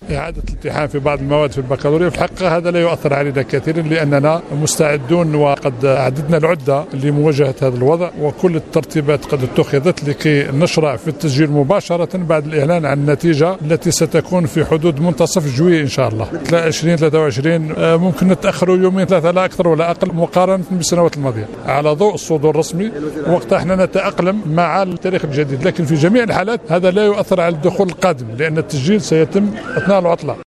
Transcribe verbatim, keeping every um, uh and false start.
إعادة الامتحان في بعض المواد في البكالوريا، في الحقيقة هذا لا يؤثر علينا كثيرا لأننا مستعدون وقد أعددنا العدة لمواجهة هذا الوضع، وكل الترتيبات قد اتخذت لكي نشرع في التسجيل مباشرة بعد الإعلان عن النتيجة التي ستكون في حدود منتصف جويلية إن شاء الله. عشرين ثلاثة وعشرين ممكن نتأخروا يومين ثلاثة لا أكثر ولا أقل مقارنة بالسنوات الماضية على ضوء الصدور الرسمي، وقتها احنا نتأقلم مع التاريخ الجديد. لكن في جميع الحالات هذا لا يؤثر على الدخول القادم لأن التسجيل سيتم أثناء العطلة.